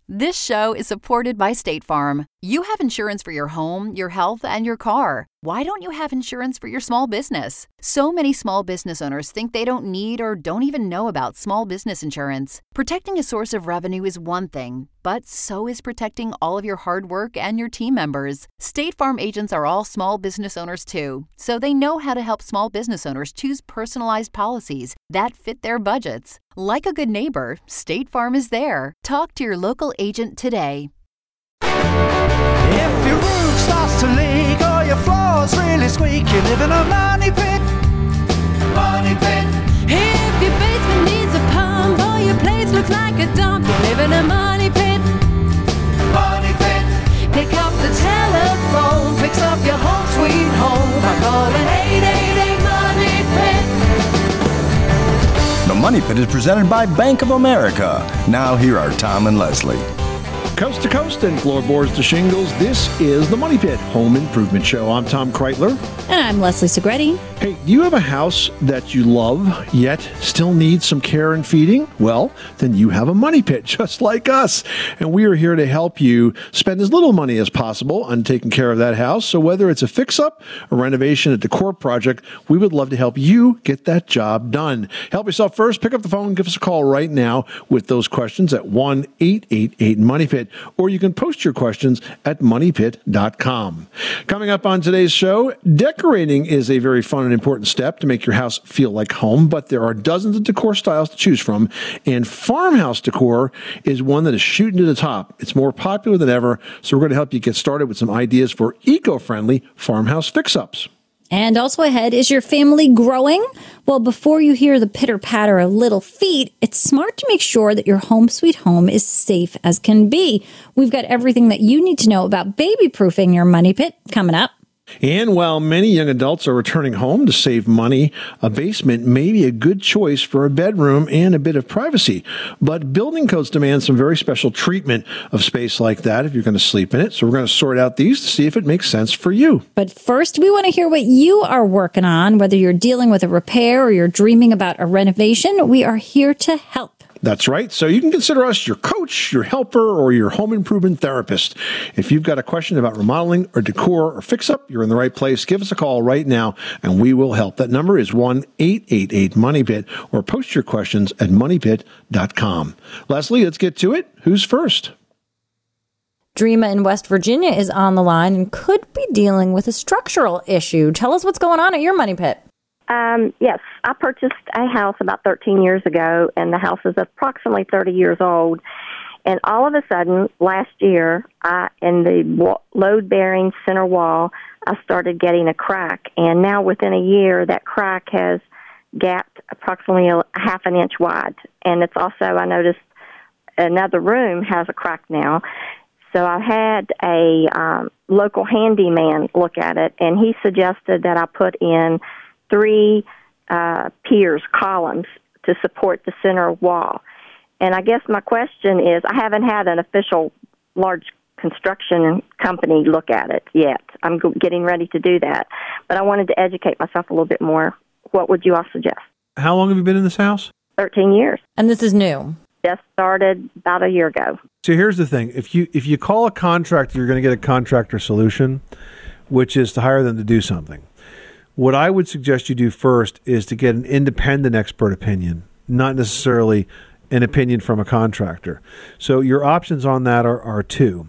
This show is supported by State Farm. You have insurance for your home, your health, and your car. Why don't you have insurance for your small business? So many small business owners think they don't need or don't even know about small business insurance. Protecting a source of revenue is one thing, but so is protecting all of your hard work and your team members. State Farm agents are all small business owners too, so they know how to help small business owners choose personalized policies that fit their budgets. Like a good neighbor, State Farm is there. Talk to your local agent today. If your roof starts to leak or your floor's really squeak, you live in a money pit. Money pit. If your basement needs a pump or your place looks like a dump, you live in a money pit. Money pit. Pick up the telephone, fix up your home sweet home by calling 888 Money Pit. The Money Pit is presented by Bank of America. Now here are Tom and Leslie. Coast to coast and floorboards to shingles, this is the Money Pit Home Improvement Show. I'm Tom Kreitler. And I'm Leslie Segretti. Hey, do you have a house that you love, yet still needs some care and feeding? Well, then you have a money pit, just like us. And we are here to help you spend as little money as possible on taking care of that house. So whether it's a fix-up, a renovation, a decor project, we would love to help you get that job done. Help yourself first. Pick up the phone and give us a call right now with those questions at 1-888-MONEYPIT, or you can post your questions at moneypit.com. Coming up on today's show, decorating is a very fun and important step to make your house feel like home, but there are dozens of decor styles to choose from, and farmhouse decor is one that is shooting to the top. It's more popular than ever, so we're going to help you get started with some ideas for eco-friendly farmhouse fix-ups. And also ahead, is your family growing? Well, before you hear the pitter-patter of little feet, it's smart to make sure that your home sweet home is safe as can be. We've got everything that you need to know about baby-proofing your money pit coming up. And while many young adults are returning home to save money, a basement may be a good choice for a bedroom and a bit of privacy. But building codes demand some very special treatment of space like that if you're going to sleep in it. So we're going to sort out these to see if it makes sense for you. But first, we want to hear what you are working on. Whether you're dealing with a repair or you're dreaming about a renovation, we are here to help. That's right. So you can consider us your coach, your helper, or your home improvement therapist. If you've got a question about remodeling or decor or fix-up, you're in the right place. Give us a call right now, and we will help. That number is 1-888-MONEYPIT, or post your questions at moneypit.com. Leslie, let's get to it. Who's first? Dreama in West Virginia is on the line and could be dealing with a structural issue. Tell us what's going on at your money pit. Yes, I purchased a house about 13 years ago, and the house is approximately 30 years old. And all of a sudden, last year, in the load-bearing center wall, I started getting a crack. And now within a year, that crack has gapped approximately a half an inch wide. And it's also, I noticed, another room has a crack now. So I had a local handyman look at it, and he suggested that I put in 3 piers, columns, to support the center wall. And I guess my question is, I haven't had an official large construction company look at it yet. I'm getting ready to do that. But I wanted to educate myself a little bit more. What would you all suggest? How long have you been in this house? 13 years. And this is new? Just started about a year ago. So here's the thing. If you call a contractor, you're going to get a contractor solution, which is to hire them to do something. What I would suggest you do first is to get an independent expert opinion, not necessarily an opinion from a contractor. So your options on that are 2.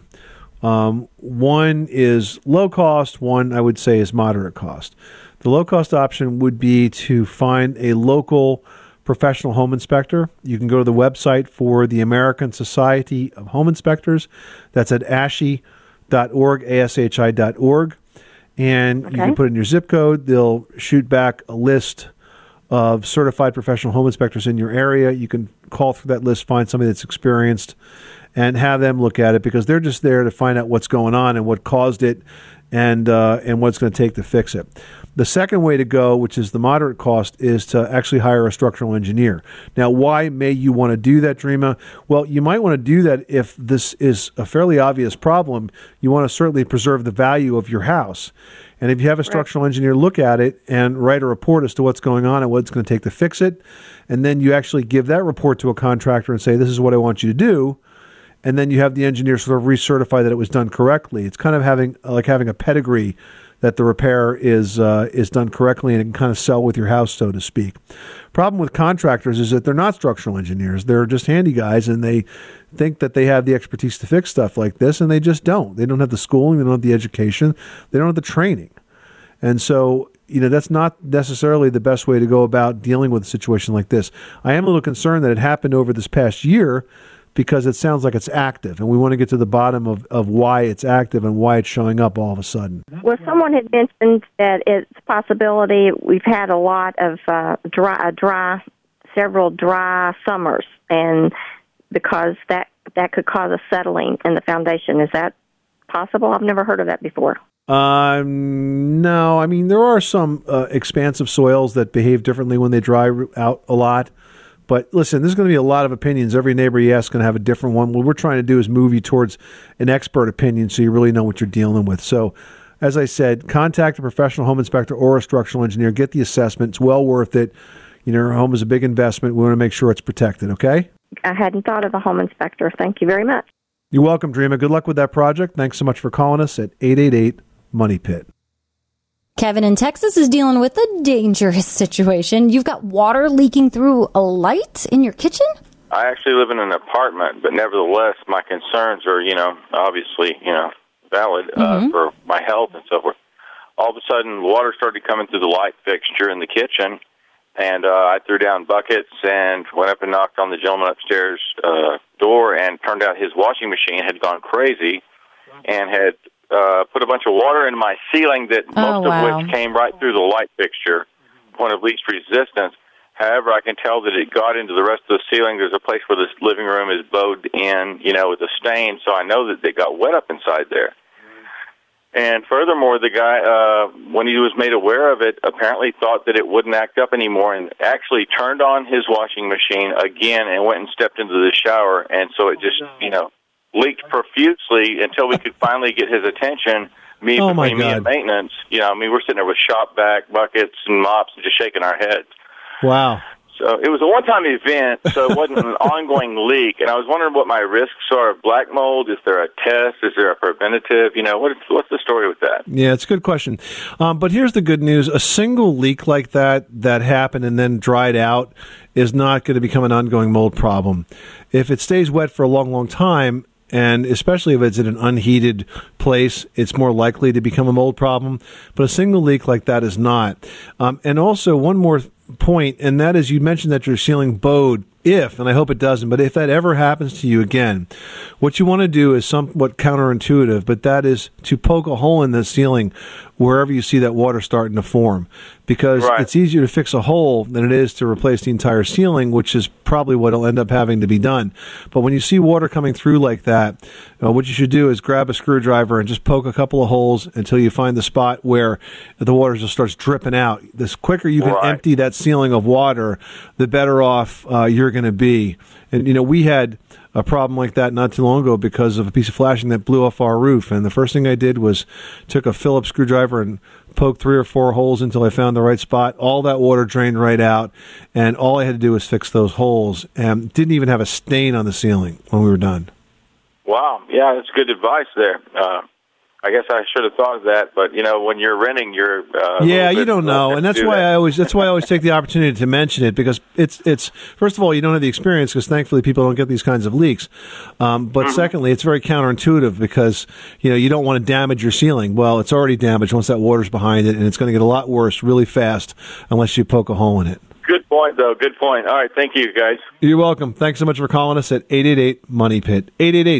One is low cost, one I would say is moderate cost. The low cost option would be to find a local professional home inspector. You can go to the website for the American Society of Home Inspectors. That's at ashi.org, ashi.org. And you can put in your zip code. They'll shoot back a list of certified professional home inspectors in your area. You can call through that list, find somebody that's experienced, and have them look at it, because they're just there to find out what's going on and what caused it, and what it's going to take to fix it. The second way to go, which is the moderate cost, is to actually hire a structural engineer. Now, why may you want to do that, Dreama? Well, you might want to do that if this is a fairly obvious problem. You want to certainly preserve the value of your house. And if you have a structural engineer look at it and write a report as to what's going on and what it's going to take to fix it, and then you actually give that report to a contractor and say, this is what I want you to do, and then you have the engineer sort of recertify that it was done correctly. It's kind of having a pedigree that the repair is done correctly, and it can kind of sell with your house, so to speak. Problem with contractors is that they're not structural engineers. They're just handy guys, and they think that they have the expertise to fix stuff like this, and they just don't. They don't have the schooling. They don't have the education. They don't have the training. And so, that's not necessarily the best way to go about dealing with a situation like this. I am a little concerned that it happened over this past year because it sounds like it's active, and we want to get to the bottom of why it's active and why it's showing up all of a sudden. Well, someone had mentioned that it's a possibility. We've had a lot of several dry summers, and because that could cause a settling in the foundation. Is that possible? I've never heard of that before. No. I mean, there are some expansive soils that behave differently when they dry out a lot. But listen, there's going to be a lot of opinions. Every neighbor you ask is going to have a different one. What we're trying to do is move you towards an expert opinion so you really know what you're dealing with. So, as I said, contact a professional home inspector or a structural engineer. Get the assessment. It's well worth it. Your home is a big investment. We want to make sure it's protected, okay? I hadn't thought of a home inspector. Thank you very much. You're welcome, Dreama. Good luck with that project. Thanks so much for calling us at 888-MONEY-PIT. Kevin in Texas is dealing with a dangerous situation. You've got water leaking through a light in your kitchen? I actually live in an apartment, but nevertheless, my concerns are, obviously, valid for my health and so forth. All of a sudden, water started coming through the light fixture in the kitchen, and I threw down buckets and went up and knocked on the gentleman upstairs door, and turned out his washing machine had gone crazy and had put a bunch of water into my ceiling that most of which came right through the light fixture, point of least resistance. However, I can tell that it got into the rest of the ceiling. There's a place where this living room is bowed in, with a stain, so I know that it got wet up inside there. And furthermore, the guy, when he was made aware of it, apparently thought that it wouldn't act up anymore and actually turned on his washing machine again and went and stepped into the shower. And so it just, leaked profusely until we could finally get his attention. Between me and maintenance, we're sitting there with shop vac buckets and mops and just shaking our heads. Wow. So it was a one-time event, so it wasn't an ongoing leak. And I was wondering what my risks are of black mold. Is there a test? Is there a preventative? What's the story with that? Yeah, it's a good question. But here's the good news. A single leak like that happened and then dried out is not going to become an ongoing mold problem. If it stays wet for a long, long time, and especially if it's in an unheated place, it's more likely to become a mold problem. But a single leak like that is not. And also, one more point, and that is you mentioned that your ceiling bowed. If, and I hope it doesn't, but if that ever happens to you again, what you want to do is somewhat counterintuitive, but that is to poke a hole in the ceiling wherever you see that water starting to form. Because it's easier to fix a hole than it is to replace the entire ceiling, which is probably what will end up having to be done. But when you see water coming through like that, what you should do is grab a screwdriver and just poke a couple of holes until you find the spot where the water just starts dripping out. The quicker you can empty that ceiling of water, the better off you're going to be. And, we had a problem like that not too long ago because of a piece of flashing that blew off our roof. And the first thing I did was took a Phillips screwdriver and poked 3 or 4 holes until I found the right spot. All that water drained right out, and all I had to do was fix those holes, and didn't even have a stain on the ceiling when we were done. Wow. Yeah, that's good advice there. I guess I should have thought of that, but when you're renting, you're you don't know, and that's why I always take the opportunity to mention it, because it's first of all, you don't have the experience because thankfully people don't get these kinds of leaks. But secondly, it's very counterintuitive because you don't want to damage your ceiling. Well, it's already damaged once that water's behind it, and it's going to get a lot worse really fast unless you poke a hole in it. Good point, though. Good point. All right, thank you, guys. You're welcome. Thanks so much for calling us at 888-MONEY-PIT,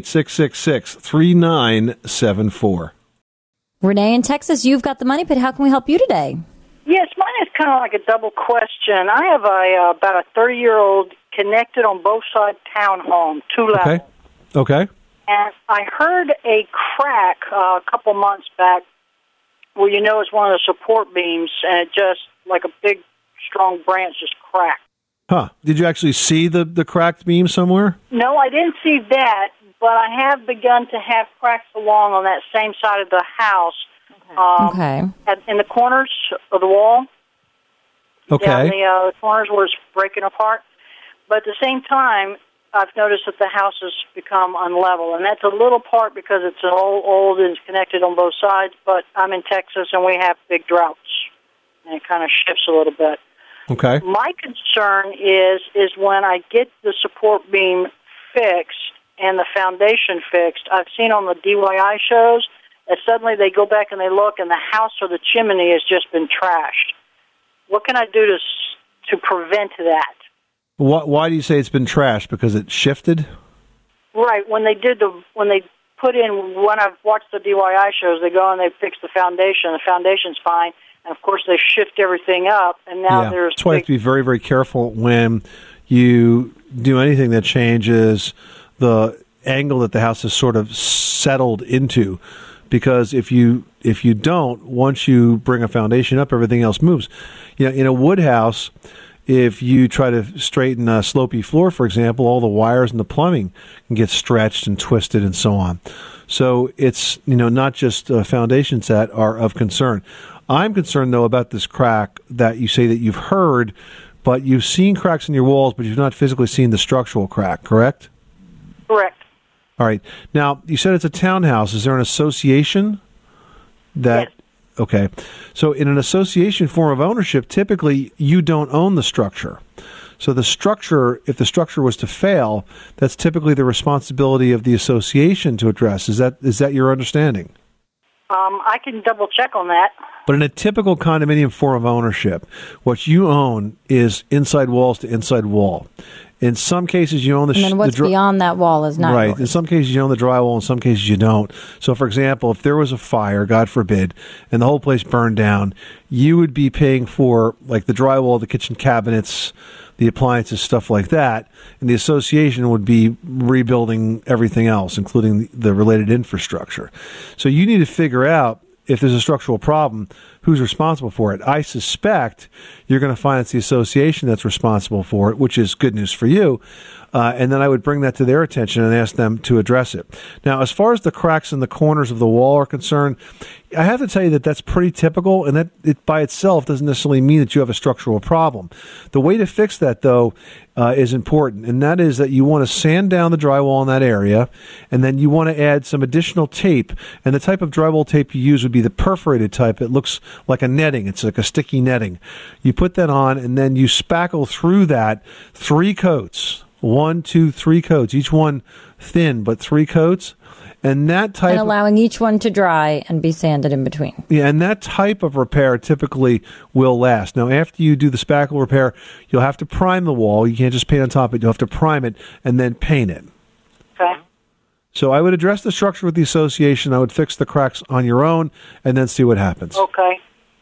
888-666-3974. Renee in Texas, you've got the Money Pit. How can we help you today? Yes, mine is kind of like a double question. I have about a 30-year-old connected on both sides townhome, 2 levels. Okay. And I heard a crack a couple months back where it's one of the support beams, and it just, like a big, strong branch, just cracked. Huh. Did you actually see the cracked beam somewhere? No, I didn't see that, but I have begun to have cracks along on that same side of the house. In the corners of the wall. Okay. Down the corners where it's breaking apart. But at the same time, I've noticed that the house has become unlevel, and that's a little part because it's an old and it's connected on both sides, but I'm in Texas and we have big droughts, and it kind of shifts a little bit. Okay. My concern is when I get the support beam fixed and the foundation fixed. I've seen on the DIY shows that suddenly they go back and they look, and the house or the chimney has just been trashed. What can I do to prevent that? Why do you say it's been trashed? Because it shifted? Right. When I've watched the DIY shows, they go and they fix the foundation. The foundation's fine. And, of course, they shift everything up, and now there's... That's why you have to be very, very careful when you do anything that changes the angle that the house is sort of settled into. Because if you don't, once you bring a foundation up, everything else moves. You know, in a wood house, if you try to straighten a slopey floor, for example, all the wires and the plumbing can get stretched and twisted and so on. So it's, not just foundations that are of concern. I'm concerned, though, about this crack that you say that you've heard, but you've seen cracks in your walls, but you've not physically seen the structural crack, correct? Correct. All right. Now, you said it's a townhouse. Is there an association that... Yes. Okay. So in an association form of ownership, typically you don't own the structure. So the structure, if the structure was to fail, that's typically the responsibility of the association to address. Is that your understanding? I can double check on that. But in a typical condominium form of ownership, what you own is inside walls to inside wall. In some cases, you own and then what's beyond that wall is not right. yours. In some cases, you own the drywall. In some cases, you don't. So, for example, if there was a fire, God forbid, and the whole place burned down, you would be paying for like the drywall, the kitchen cabinets, the appliances, stuff like that, and the association would be rebuilding everything else, including the related infrastructure. So you need to figure out, if there's a structural problem, who's responsible for it. I suspect you're going to find it's the association that's responsible for it, which is good news for you. And then I would bring that to their attention and ask them to address it. Now, as far as the cracks in the corners of the wall are concerned, I have to tell you that that's pretty typical, and that it by itself doesn't necessarily mean that you have a structural problem. The way to fix that, though, is important, and that is that you want to sand down the drywall in that area, and then you want to add some additional tape. And the type of drywall tape you use would be the perforated type. It looks like a netting. It's like a sticky netting. You put that on, and then you spackle through that 3 coats. 1, 2, 3 coats, each one thin, but 3 coats. And that type and allowing each one to dry and be sanded in between. Yeah, and that type of repair typically will last. Now, after you do the spackle repair, you'll have to prime the wall. You can't just paint on top of it. You'll have to prime it and then paint it. Okay. So I would address the structure with the association. I would fix the cracks on your own and then see what happens. Okay.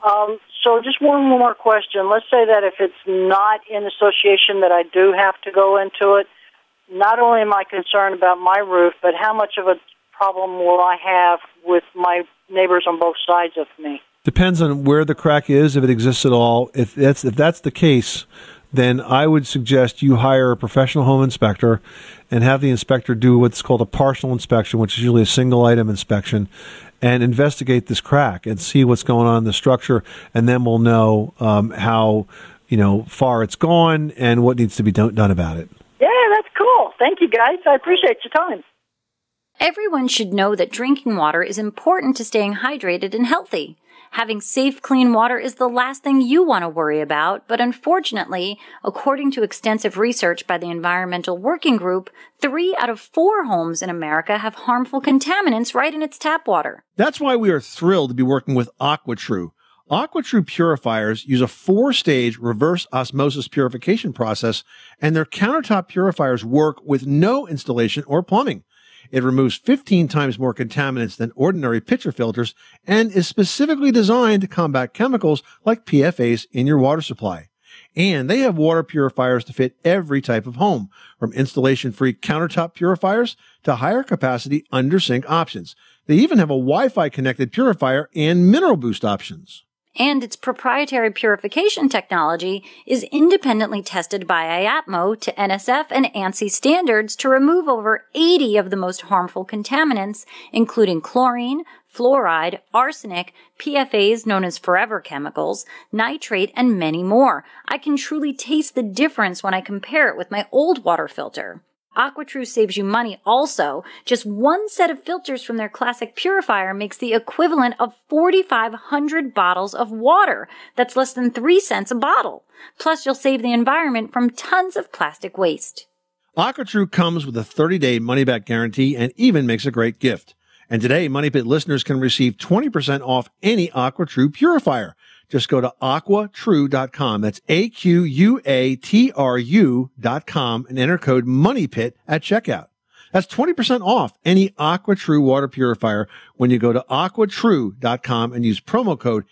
So just one more question. Let's say that if it's not in association that I do have to go into it, not only am I concerned about my roof, but how much of a problem will I have with my neighbors on both sides of me? Depends on where the crack is, if it exists at all. If that's the case, then I would suggest you hire a professional home inspector and have the inspector do what's called a partial inspection, which is usually a single item inspection, and investigate this crack and see what's going on in the structure, and then we'll know how far it's gone and what needs to be done about it. Yeah, that's cool. Thank you, guys. I appreciate your time. Everyone should know that drinking water is important to staying hydrated and healthy. Having safe, clean water is the last thing you want to worry about, but unfortunately, according to extensive research by the Environmental Working Group, 3 out of 4 homes in America have harmful contaminants right in its tap water. That's why we are thrilled to be working with AquaTrue. AquaTrue purifiers use a 4-stage reverse osmosis purification process, and their countertop purifiers work with no installation or plumbing. It removes 15 times more contaminants than ordinary pitcher filters and is specifically designed to combat chemicals like PFAS in your water supply. And they have water purifiers to fit every type of home, from installation-free countertop purifiers to higher capacity under-sink options. They even have a Wi-Fi connected purifier and mineral boost options. And its proprietary purification technology is independently tested by IAPMO to NSF and ANSI standards to remove over 80 of the most harmful contaminants, including chlorine, fluoride, arsenic, PFAS known as forever chemicals, nitrate, and many more. I can truly taste the difference when I compare it with my old water filter. AquaTrue saves you money also. Just one set of filters from their classic purifier makes the equivalent of 4,500 bottles of water. That's less than 3 cents a bottle. Plus, you'll save the environment from tons of plastic waste. AquaTrue comes with a 30-day money-back guarantee and even makes a great gift. And today, Money Pit listeners can receive 20% off any AquaTrue purifier. Just go to aquatrue.com. That's AQUATRU.com and enter code MONEYPIT at checkout. That's 20% off any AquaTrue water purifier when you go to aquatrue.com and use promo code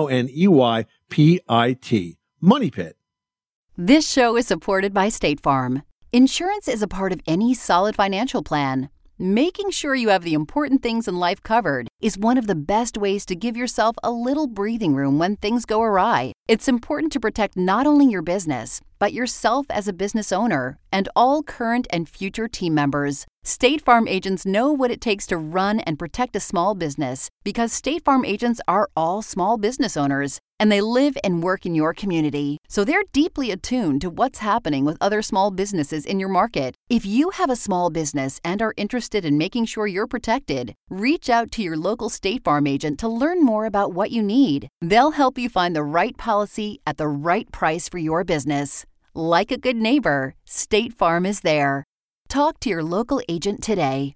MONEYPIT. Money Pit. This show is supported by State Farm. Insurance is a part of any solid financial plan. Making sure you have the important things in life covered is one of the best ways to give yourself a little breathing room when things go awry. It's important to protect not only your business, but yourself as a business owner and all current and future team members. State Farm agents know what it takes to run and protect a small business because State Farm agents are all small business owners and they live and work in your community. So they're deeply attuned to what's happening with other small businesses in your market. If you have a small business and are interested in making sure you're protected, reach out to your local State Farm agent to learn more about what you need. They'll help you find the right policy at the right price for your business. Like a good neighbor, State Farm is there. Talk to your local agent today.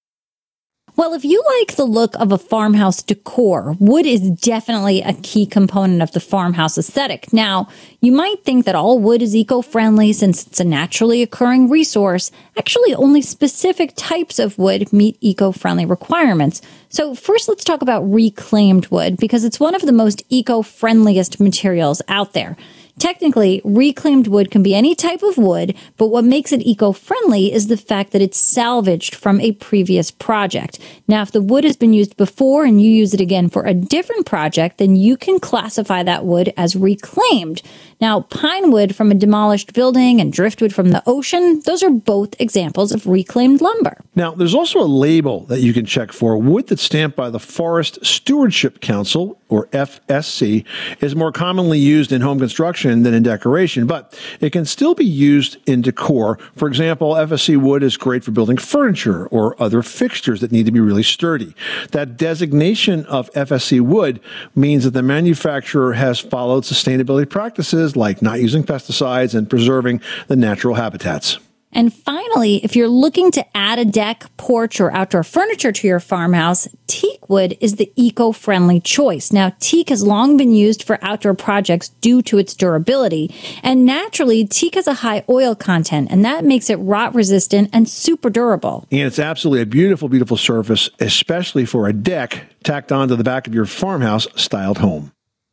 Well, if you like the look of a farmhouse decor, wood is definitely a key component of the farmhouse aesthetic. Now, you might think that all wood is eco-friendly since it's a naturally occurring resource. Actually, only specific types of wood meet eco-friendly requirements. So first, let's talk about reclaimed wood because it's one of the most eco-friendliest materials out there. Technically, reclaimed wood can be any type of wood, but what makes it eco-friendly is the fact that it's salvaged from a previous project. Now, if the wood has been used before and you use it again for a different project, then you can classify that wood as reclaimed. Now, pine wood from a demolished building and driftwood from the ocean, those are both examples of reclaimed lumber. Now, there's also a label that you can check for. Wood that's stamped by the Forest Stewardship Council, or FSC, is more commonly used in home construction than in decoration, but it can still be used in decor. For example, FSC wood is great for building furniture or other fixtures that need to be really sturdy. That designation of FSC wood means that the manufacturer has followed sustainability practices like not using pesticides and preserving the natural habitats. And finally, if you're looking to add a deck, porch, or outdoor furniture to your farmhouse, teak wood is the eco-friendly choice. Now, teak has long been used for outdoor projects due to its durability. And naturally, teak has a high oil content, and that makes it rot-resistant and super durable. And it's absolutely a beautiful, beautiful surface, especially for a deck tacked onto the back of your farmhouse-styled home.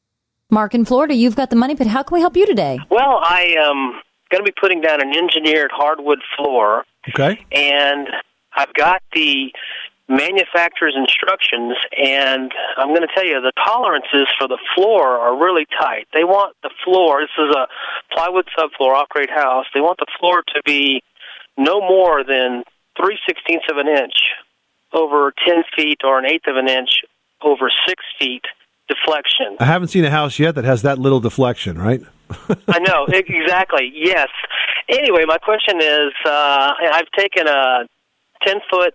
Mark in Florida, you've got the Money Pit. How can we help you today? Well, I am going to be putting down an engineered hardwood floor. Okay. And I've got the manufacturer's instructions, and I'm going to tell you the tolerances for the floor are really tight. They want the floor, this is a plywood subfloor, off-grade house, they want the floor to be no more than 3/16 of an inch over 10 feet or 1/8 of an inch over 6 feet deflection. I haven't seen a house yet that has that little deflection, right? I know, exactly, yes. Anyway, my question is, I've taken a 10-foot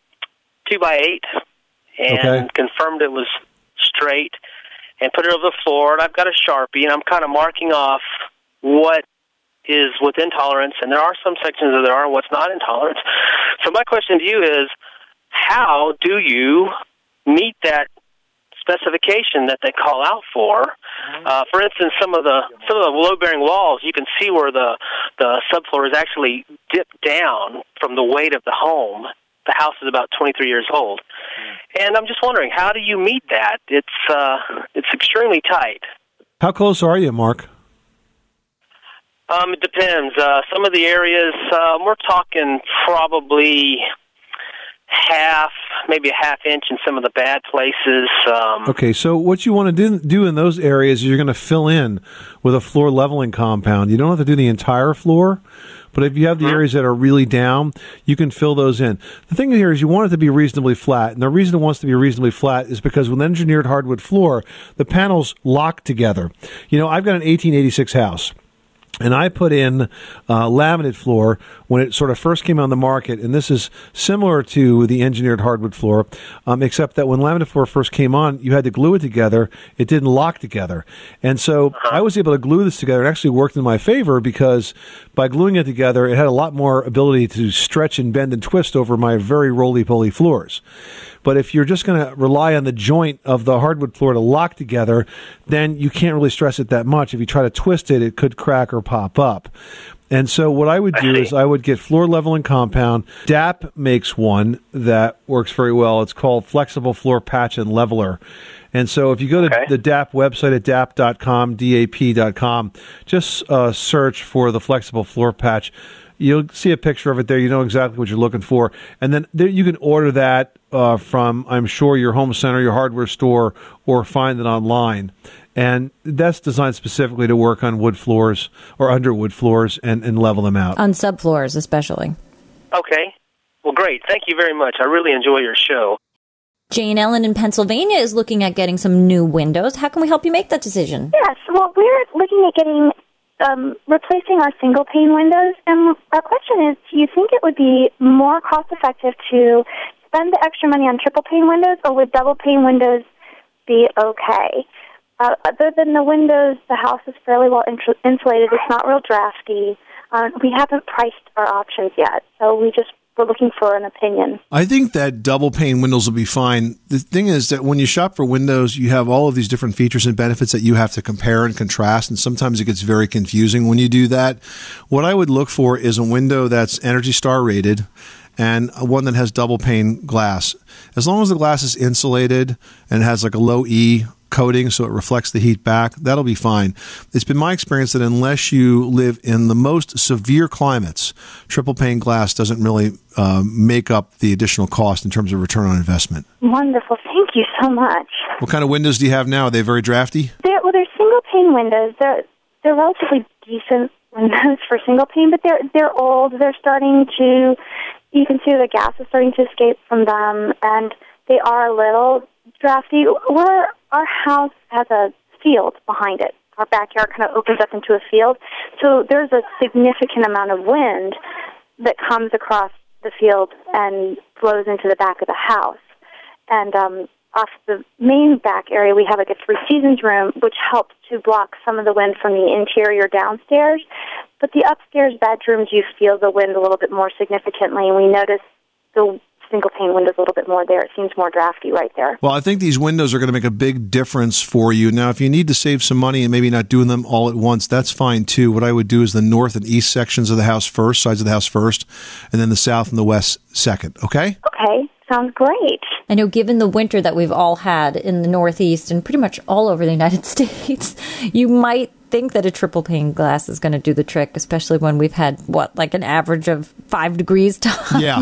2x8 and confirmed it was straight and put it over the floor, and I've got a Sharpie, and I'm kind of marking off what is within tolerance, and there are some sections that there are what's not in tolerance. So my question to you is, how do you meet that specification that they call out for? For instance, some of the load-bearing walls, you can see where the subfloor is actually dipped down from the weight of the home. The house is about 23 years old, and I'm just wondering, how do you meet that? It's extremely tight. How close are you, Mark? It depends. Some of the areas, we're talking probably maybe a half inch in some of the bad places. Okay, so what you want to do in those areas is you're going to fill in with a floor leveling compound. You don't have to do the entire floor, but if you have the areas that are really down, you can fill those in. The thing here is you want it to be reasonably flat, and the reason it wants to be reasonably flat is because with an engineered hardwood floor, the panels lock together. You know, I've got an 1886 house. And I put in laminate floor when it sort of first came on the market, and this is similar to the engineered hardwood floor, except that when laminate floor first came on, you had to glue it together. It didn't lock together. And so I was able to glue this together. It actually worked in my favor because by gluing it together, it had a lot more ability to stretch and bend and twist over my very roly-poly floors. But if you're just going to rely on the joint of the hardwood floor to lock together, then you can't really stress it that much. If you try to twist it, it could crack or pop up. And so what I would do is I would get floor leveling compound. DAP makes one that works very well. It's called Flexible Floor Patch and Leveler. And so if you go to the DAP website at DAP.com, DAP.com, just search for the Flexible Floor Patch. You'll see a picture of it there. You know exactly what you're looking for. And then there, you can order that from, I'm sure, your home center, your hardware store, or find it online. And that's designed specifically to work on wood floors or under wood floors and level them out. On subfloors, especially. Okay. Well, great. Thank you very much. I really enjoy your show. Jane Ellen in Pennsylvania is looking at getting some new windows. How can we help you make that decision? Yes. Well, we're looking at getting replacing our single-pane windows. And our question is, do you think it would be more cost-effective to spend the extra money on triple-pane windows, or would double-pane windows be okay? Other than the windows, the house is fairly well insulated. It's not real drafty. We haven't priced our options yet, so we're looking for an opinion. I think that double pane windows will be fine. The thing is that when you shop for windows, you have all of these different features and benefits that you have to compare and contrast, and sometimes it gets very confusing when you do that. What I would look for is a window that's Energy Star rated and one that has double pane glass. As long as the glass is insulated and has like a low E coating so it reflects the heat back, that'll be fine. It's been my experience that unless you live in the most severe climates, triple pane glass doesn't really make up the additional cost in terms of return on investment. Wonderful. Thank you so much. What kind of windows do you have now? Are they very drafty? They're single pane windows. They're relatively decent windows for single pane, but they're old. They're starting to, you can see the gas is starting to escape from them, and they are a little drafty. Our house has a field behind it. Our backyard kind of opens up into a field. So there's a significant amount of wind that comes across the field and flows into the back of the house. And off the main back area, we have like a Three Seasons room, which helps to block some of the wind from the interior downstairs. But the upstairs bedrooms, you feel the wind a little bit more significantly. And we notice the single pane windows a little bit more there. It seems more drafty right there. Well, I think these windows are going to make a big difference for you. Now, if you need to save some money and maybe not doing them all at once, that's fine too. What I would do is the north and east sections of the house first, sides of the house first, and then the south and the west second. Okay? Okay. Sounds great. I know given the winter that we've all had in the Northeast and pretty much all over the United States, you might think that a triple pane glass is going to do the trick, especially when we've had, like an average of 5 degrees top. Yeah.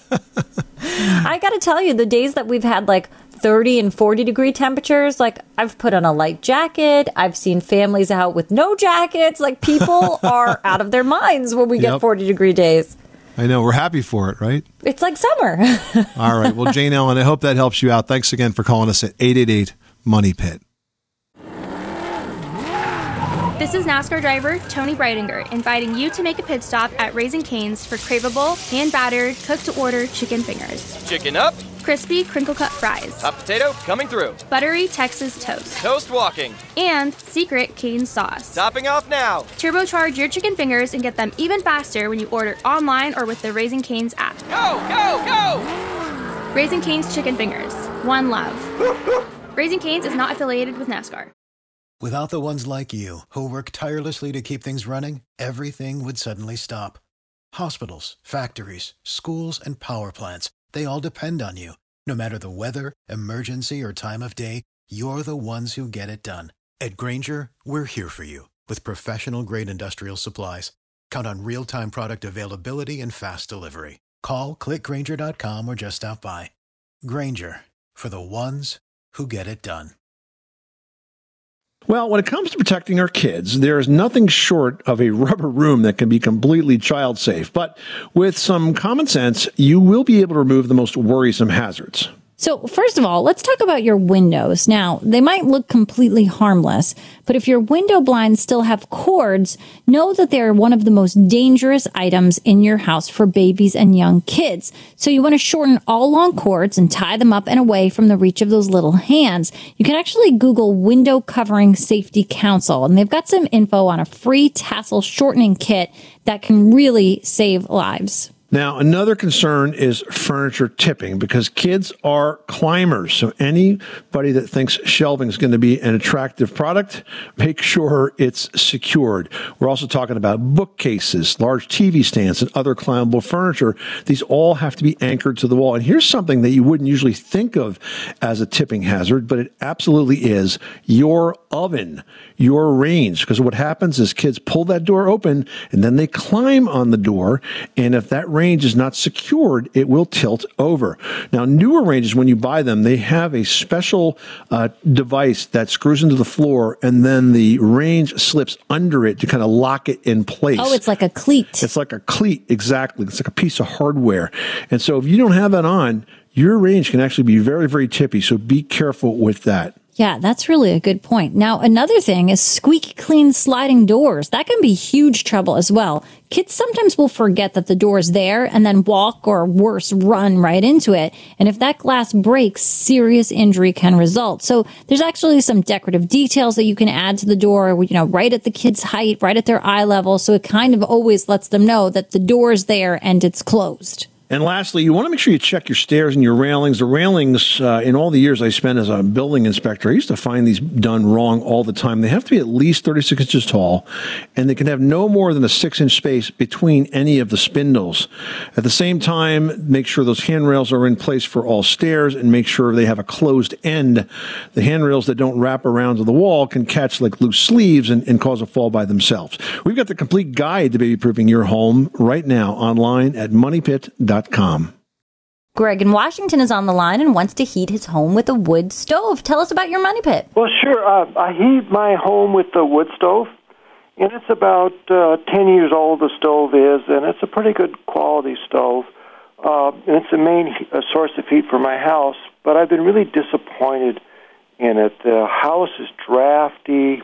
I got to tell you, the days that we've had like 30 and 40 degree temperatures, like I've put on a light jacket. I've seen families out with no jackets. Like people are out of their minds when we get 40 degree days. I know. We're happy for it, right? It's like summer. All right. Well, Jane Ellen, I hope that helps you out. Thanks again for calling us at 888-MONEY-PIT. This is NASCAR driver Tony Breitinger inviting you to make a pit stop at Raising Cane's for craveable, hand-battered, cooked-to-order chicken fingers. Chicken up. Crispy, crinkle-cut fries. Hot potato coming through. Buttery Texas toast. Toast walking. And secret cane sauce. Topping off now. Turbocharge your chicken fingers and get them even faster when you order online or with the Raising Cane's app. Go, go, go! Raising Cane's Chicken Fingers. One love. Raising Cane's is not affiliated with NASCAR. Without the ones like you, who work tirelessly to keep things running, everything would suddenly stop. Hospitals, factories, schools, and power plants, they all depend on you. No matter the weather, emergency, or time of day, you're the ones who get it done. At Grainger, we're here for you with professional-grade industrial supplies. Count on real-time product availability and fast delivery. Call, clickgrainger.com, or just stop by. Grainger, for the ones who get it done. Well, when it comes to protecting our kids, there is nothing short of a rubber room that can be completely child-safe. But with some common sense, you will be able to remove the most worrisome hazards. So first of all, let's talk about your windows. Now, they might look completely harmless, but if your window blinds still have cords, know that they're one of the most dangerous items in your house for babies and young kids. So you want to shorten all long cords and tie them up and away from the reach of those little hands. You can actually Google Window Covering Safety Council, and they've got some info on a free tassel shortening kit that can really save lives. Now, another concern is furniture tipping because kids are climbers. So anybody that thinks shelving is going to be an attractive product, make sure it's secured. We're also talking about bookcases, large TV stands, and other climbable furniture. These all have to be anchored to the wall. And here's something that you wouldn't usually think of as a tipping hazard, but it absolutely is: your oven, your range. Because what happens is kids pull that door open and then they climb on the door. And if that range is not secured, it will tilt over. Now, newer ranges, when you buy them, they have a special device that screws into the floor, and then the range slips under it to kind of lock it in place. Oh, it's like a cleat. It's like a cleat, exactly. It's like a piece of hardware. And so if you don't have that on, your range can actually be very, very tippy. So be careful with that. Yeah, that's really a good point. Now, another thing is squeaky clean sliding doors. That can be huge trouble as well. Kids sometimes will forget that the door is there and then walk or worse, run right into it. And if that glass breaks, serious injury can result. So there's actually some decorative details that you can add to the door, right at the kid's height, right at their eye level. So it kind of always lets them know that the door is there and it's closed. And lastly, you want to make sure you check your stairs and your railings. The railings, in all the years I spent as a building inspector, I used to find these done wrong all the time. They have to be at least 36 inches tall, and they can have no more than a 6-inch space between any of the spindles. At the same time, make sure those handrails are in place for all stairs and make sure they have a closed end. The handrails that don't wrap around to the wall can catch like loose sleeves and cause a fall by themselves. We've got the complete guide to baby-proofing your home right now online at moneypit.com. Greg in Washington is on the line and wants to heat his home with a wood stove. Tell us about your money pit. Well, sure. I heat my home with the wood stove, and it's about 10 years old, the stove is, and it's a pretty good quality stove. And it's the main source of heat for my house, but I've been really disappointed in it. The house is drafty,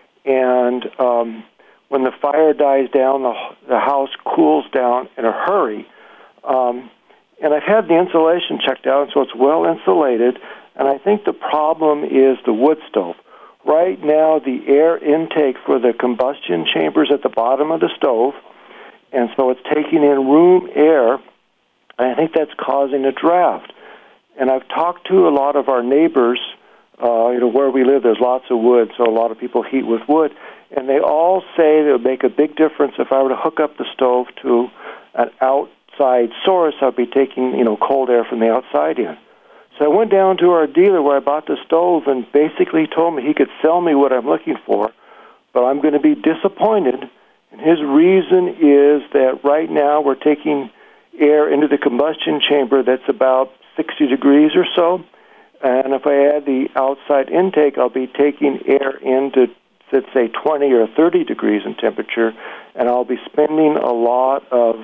and when the fire dies down, the house cools down in a hurry. And I've had the insulation checked out, so it's well insulated, and I think the problem is the wood stove. Right now, the air intake for the combustion chamber is at the bottom of the stove, and so it's taking in room air, and I think that's causing a draft. And I've talked to a lot of our neighbors, where we live, there's lots of wood, so a lot of people heat with wood, and they all say it would make a big difference if I were to hook up the stove to an outside source. I'd be taking, cold air from the outside in. So I went down to our dealer where I bought the stove and basically told me he could sell me what I'm looking for, but I'm going to be disappointed. And his reason is that right now we're taking air into the combustion chamber that's about 60 degrees or so. And if I add the outside intake, I'll be taking air into, let's say, 20 or 30 degrees in temperature, and I'll be spending a lot of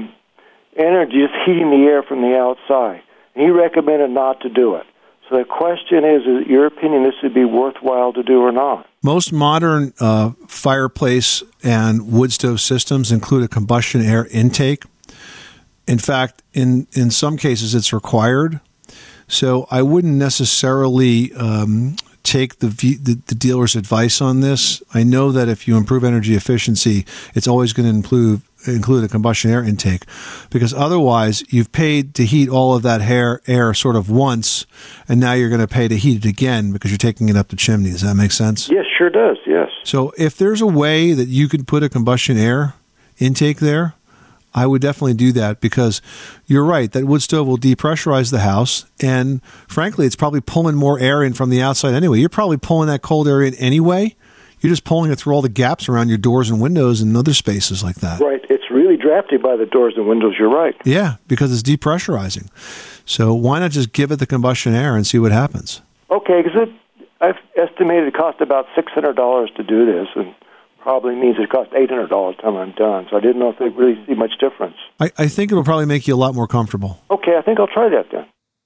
energy just heating the air from the outside. And he recommended not to do it. So the question is your opinion, this would be worthwhile to do or not? Most modern fireplace and wood stove systems include a combustion air intake. In fact, in some cases, it's required. So I wouldn't necessarily take the dealer's advice on this. I know that if you improve energy efficiency, it's always going to include a combustion air intake, because otherwise you've paid to heat all of that air sort of once, and now you're going to pay to heat it again because you're taking it up the chimney. Does that make sense? Yes, sure does, yes. So if there's a way that you could put a combustion air intake there, I would definitely do that, because you're right, that wood stove will depressurize the house, and frankly, it's probably pulling more air in from the outside anyway. You're probably pulling that cold air in anyway. You're just pulling it through all the gaps around your doors and windows and other spaces like that. Right. It's really drafty by the doors and windows. You're right. Yeah, because it's depressurizing. So why not just give it the combustion air and see what happens? Okay, because I've estimated it cost about $600 to do this, and probably means it costs $800 time I'm done. So I didn't know if they really see much difference. I think it'll probably make you a lot more comfortable. Okay, I think I'll try that then.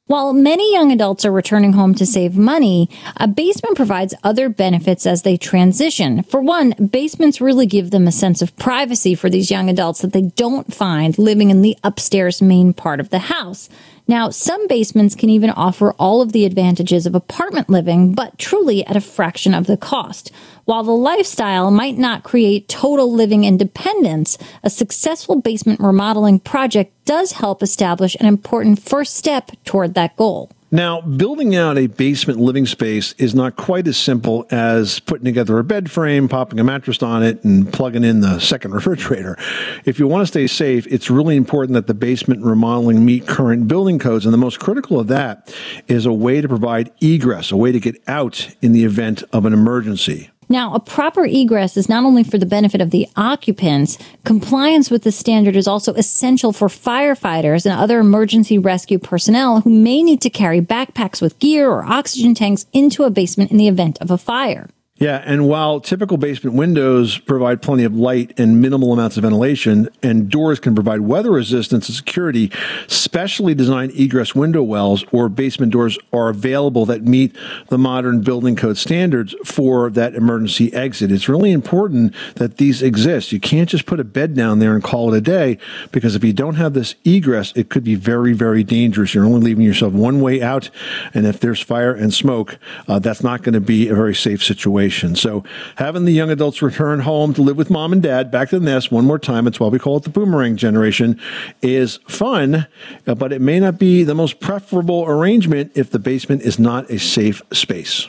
While many young adults are returning home to save money, a basement provides other benefits as they transition. For one, basements really give them a sense of privacy for these young adults that they don't find living in the upstairs main part of the house. Now, some basements can even offer all of the advantages of apartment living, but truly at a fraction of the cost. While the lifestyle might not create total living independence, a successful basement remodeling project does help establish an important first step toward that goal. Now, building out a basement living space is not quite as simple as putting together a bed frame, popping a mattress on it, and plugging in the second refrigerator. If you want to stay safe, it's really important that the basement remodeling meet current building codes, and the most critical of that is a way to provide egress, a way to get out in the event of an emergency. Now, a proper egress is not only for the benefit of the occupants, compliance with the standard is also essential for firefighters and other emergency rescue personnel who may need to carry backpacks with gear or oxygen tanks into a basement in the event of a fire. Yeah, and while typical basement windows provide plenty of light and minimal amounts of ventilation, and doors can provide weather resistance and security, specially designed egress window wells or basement doors are available that meet the modern building code standards for that emergency exit. It's really important that these exist. You can't just put a bed down there and call it a day, because if you don't have this egress, it could be very, very dangerous. You're only leaving yourself one way out, and if there's fire and smoke, that's not going to be a very safe situation. So having the young adults return home to live with mom and dad, back to the nest one more time, it's why we call it the boomerang generation, is fun, but it may not be the most preferable arrangement if the basement is not a safe space.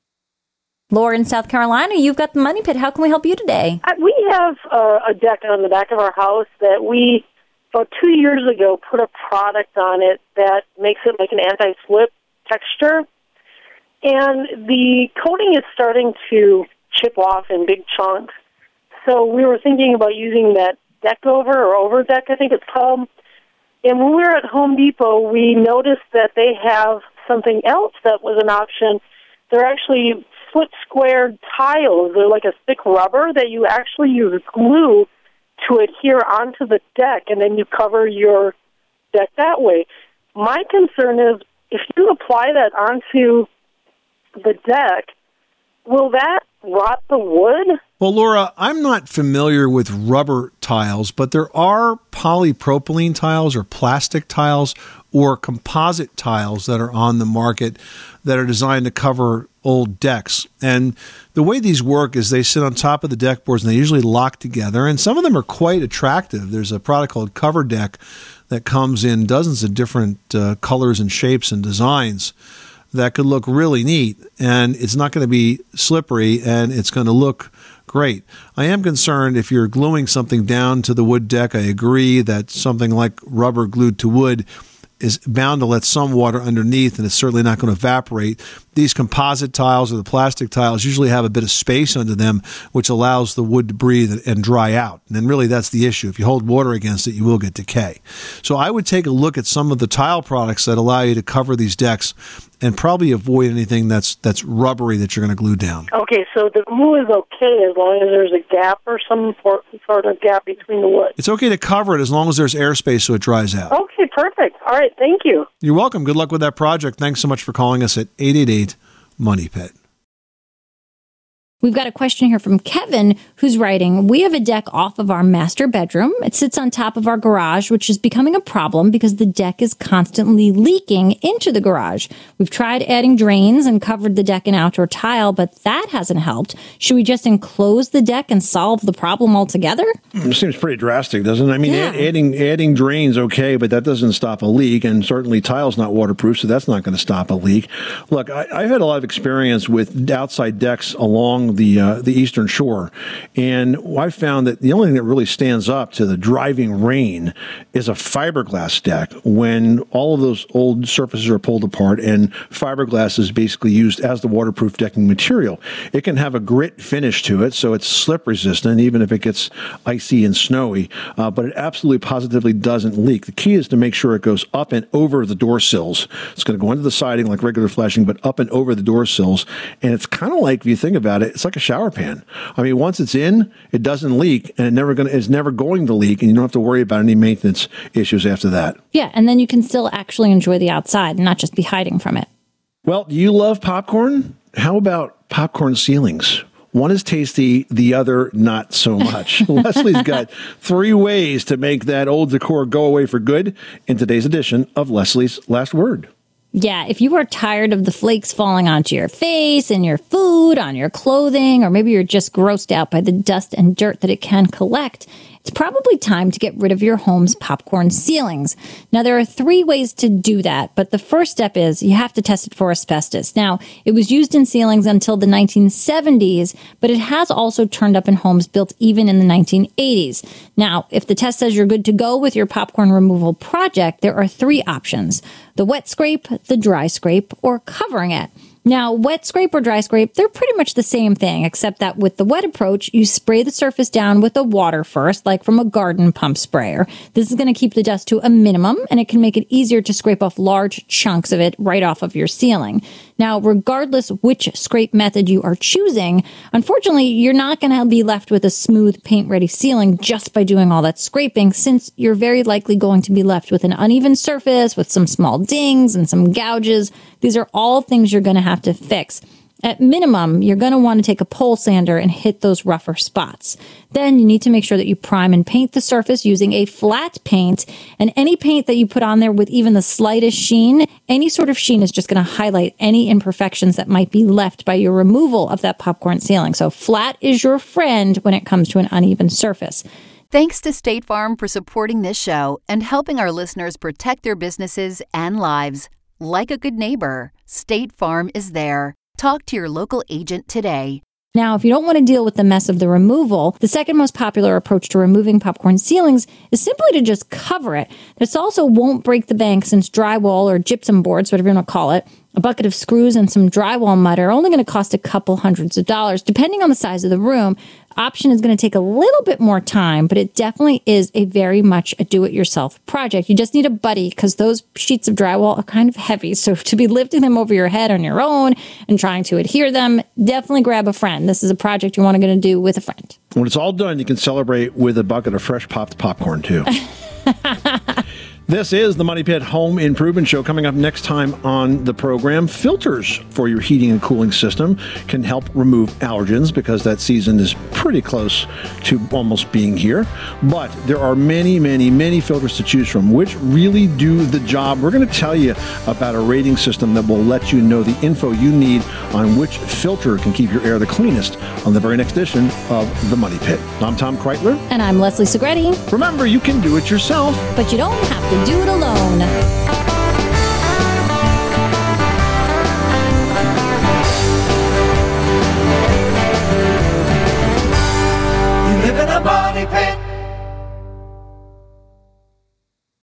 Laura in South Carolina, you've got the Money Pit. How can we help you today? We have a deck on the back of our house that we, about 2 years ago, put a product on it that makes it like an anti-slip texture. And the coating is starting to chip off in big chunks. So we were thinking about using that deck over, or over deck, I think it's called. And when we were at Home Depot, we noticed that they have something else that was an option. They're actually foot-squared tiles. They're like a thick rubber that you actually use glue to adhere onto the deck, and then you cover your deck that way. My concern is if you apply that onto the deck, will that rot the wood? Well, Laura, I'm not familiar with rubber tiles, but there are polypropylene tiles or plastic tiles or composite tiles that are on the market that are designed to cover old decks. And the way these work is they sit on top of the deck boards and they usually lock together. And some of them are quite attractive. There's a product called Cover Deck that comes in dozens of different colors and shapes and designs that could look really neat, and it's not going to be slippery, and it's going to look great. I am concerned if you're gluing something down to the wood deck. I agree that something like rubber glued to wood is bound to let some water underneath, and it's certainly not going to evaporate. These composite tiles or the plastic tiles usually have a bit of space under them, which allows the wood to breathe and dry out. And then really that's the issue. If you hold water against it, you will get decay. So I would take a look at some of the tile products that allow you to cover these decks and probably avoid anything that's rubbery that you're going to glue down. Okay, so the glue is okay as long as there's a gap or some sort of gap between the wood. It's okay to cover it as long as there's airspace so it dries out. Okay, perfect. All right, thank you. You're welcome. Good luck with that project. Thanks so much for calling us at 888-MONEY-PIT. We've got a question here from Kevin, who's writing, we have a deck off of our master bedroom. It sits on top of our garage, which is becoming a problem because the deck is constantly leaking into the garage. We've tried adding drains and covered the deck in outdoor tile, but that hasn't helped. Should we just enclose the deck and solve the problem altogether? It seems pretty drastic, doesn't it? I mean, adding drains, okay, but that doesn't stop a leak, and certainly tile's not waterproof, so that's not going to stop a leak. Look, I've had a lot of experience with outside decks along the Eastern Shore, and I found that the only thing that really stands up to the driving rain is a fiberglass deck when all of those old surfaces are pulled apart, and fiberglass is basically used as the waterproof decking material. It can have a grit finish to it, so it's slip resistant even if it gets icy and snowy, but it absolutely positively doesn't leak. The key is to make sure it goes up and over the door sills. It's going to go into the siding like regular flashing, but up and over the door sills, and it's kind of like, if you think about it, It's like a shower pan. I mean, once it's in, it doesn't leak, and it's never going to leak, and you don't have to worry about any maintenance issues after that. Yeah, and then you can still actually enjoy the outside and not just be hiding from it. Well, do you love popcorn? How about popcorn ceilings? One is tasty, the other not so much. Leslie's got 3 ways to make that old decor go away for good in today's edition of Leslie's Last Word. Yeah, if you are tired of the flakes falling onto your face and your food, on your clothing, or maybe you're just grossed out by the dust and dirt that it can collect, it's probably time to get rid of your home's popcorn ceilings. Now, there are 3 ways to do that, but the first step is you have to test it for asbestos. Now, it was used in ceilings until the 1970s, but it has also turned up in homes built even in the 1980s. Now, if the test says you're good to go with your popcorn removal project, there are 3 options: the wet scrape, the dry scrape, or covering it. Now, wet scrape or dry scrape, they're pretty much the same thing, except that with the wet approach, you spray the surface down with the water first, like from a garden pump sprayer. This is going to keep the dust to a minimum, and it can make it easier to scrape off large chunks of it right off of your ceiling. Now, regardless which scrape method you are choosing, unfortunately, you're not going to be left with a smooth, paint-ready ceiling just by doing all that scraping, since you're very likely going to be left with an uneven surface, with some small dings and some gouges. These are all things you're going to have to fix. At minimum, you're going to want to take a pole sander and hit those rougher spots. Then you need to make sure that you prime and paint the surface using a flat paint, and any paint that you put on there with even the slightest sheen, any sort of sheen is just going to highlight any imperfections that might be left by your removal of that popcorn ceiling. So flat is your friend when it comes to an uneven surface. Thanks to State Farm for supporting this show and helping our listeners protect their businesses and lives. Like a good neighbor, State Farm is there. Talk to your local agent today. Now, if you don't want to deal with the mess of the removal, the second most popular approach to removing popcorn ceilings is simply to just cover it. This also won't break the bank, since drywall or gypsum boards, whatever you want to call it, a bucket of screws and some drywall mud are only going to cost a couple hundreds of dollars, depending on the size of the room. Option is going to take a little bit more time, but it definitely is a very much a do-it-yourself project. You just need a buddy, because those sheets of drywall are kind of heavy. So to be lifting them over your head on your own and trying to adhere them, definitely grab a friend. This is a project you're going to do with a friend. When it's all done, you can celebrate with a bucket of fresh popped popcorn, too. This is the Money Pit Home Improvement Show. Coming up next time on the program, filters for your heating and cooling system can help remove allergens, because that season is pretty close to almost being here. But there are many, many, many filters to choose from, which really do the job. We're going to tell you about a rating system that will let you know the info you need on which filter can keep your air the cleanest on the very next edition of the Money Pit. I'm Tom Kreitler. And I'm Leslie Segretti. Remember, you can do it yourself, but you don't have to do it alone.